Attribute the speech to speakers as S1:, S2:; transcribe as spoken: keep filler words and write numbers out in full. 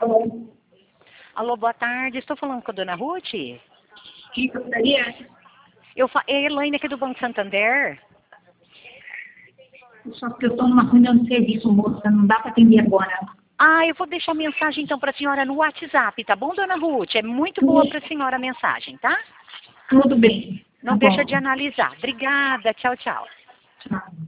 S1: Alô?
S2: Alô, boa tarde. Estou falando com a dona Ruth?
S1: Quem gostaria?
S2: Eu fa... É a Elaine aqui do Banco Santander.
S1: Só que eu estou numa reunião de serviço, moça. Não dá para atender agora.
S2: Ah, eu vou deixar mensagem então para a senhora no WhatsApp, tá bom, dona Ruth? É muito boa para a senhora a mensagem, tá?
S1: Tudo bem.
S2: Não
S1: Tá
S2: deixa
S1: bom.
S2: de analisar. Obrigada. Tchau, tchau.
S1: Tchau.